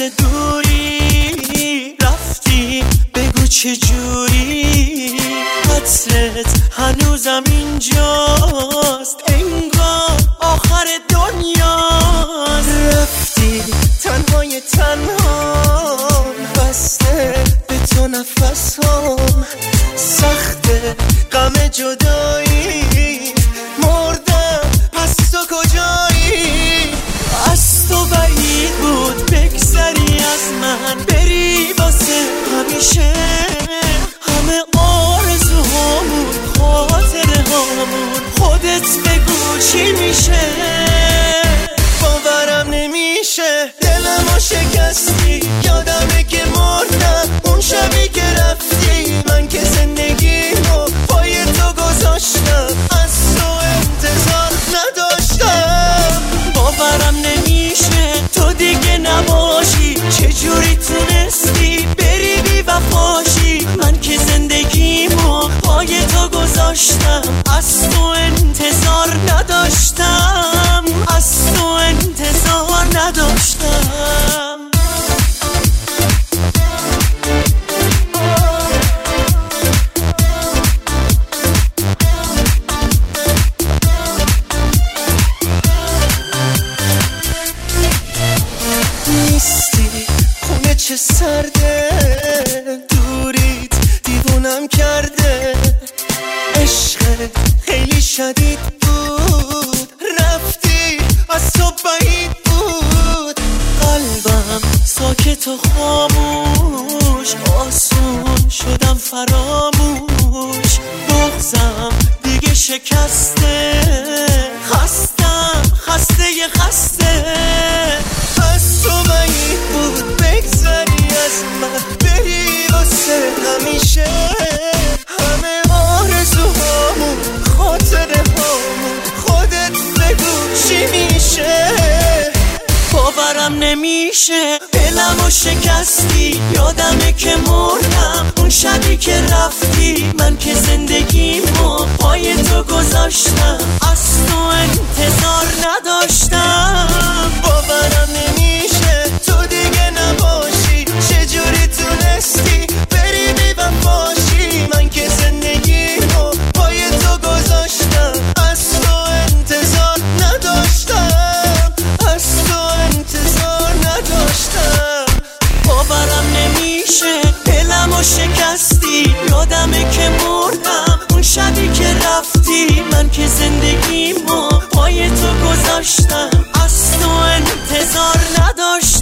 واسه دوری رفتی، بگو چجوری عطرت هنوزم اینجاست، انگار آخر دنیاست. رفتی تنهای تنها، بسته به تو نفسم، سخته غم جدایی، مردم پس تو کجایی؟ از تو بعید بود بگذری از من، بری واسه همیشه، همه آرزوهامون خاطره هامون، خودت بگو چی میشه؟ باورم نمیشه دلمو شکستی، یادمه که مردم اون شبی که رفتی، من که زندگیمو پای تو گذاشتم، از تو انتظار نداشتم. باورم نمیشه تو دیگه نباشی، چجوری تونستی بری بی وفاشی، من که زندگیمو پای تو گذاشتم، از تو انتظار نداشتم، از تو انتظار نداشتم. نیستی خونه چه سرده، دوریت دیوونم کرده، عشقت خیلی شدید بود، رفتی از تو بعید بود، قلبم ساکت و خاموش، آسون شدم فراموش، بغضم دیگه شکسته، خستم خسته خسته. از تو بعید بود بگذری از من، بری واسه همیشه، همه آرزوهامون خاطره هامون، خودت بگو چی میشه؟ باورم نمیشه دلمو شکستی، یادمه که مردم اون شبی که رفتی، من که زندگیمو پای تو گذاشتم، از تو انتظار نداشتم. باورم نمیشه تو دیگه نباشی، چجوری تونستی بری بی وفاشی، من که زندگیمو پای تو گذاشتم، از تو انتظار نداشتم، از تو انتظار نداشتم. باورم نمیشه دلمو شکستی، یادمه که مردم اون شبی که رفتی، من که زندگیمو پای تو گذاشتم، از تو انتظار نداشتم.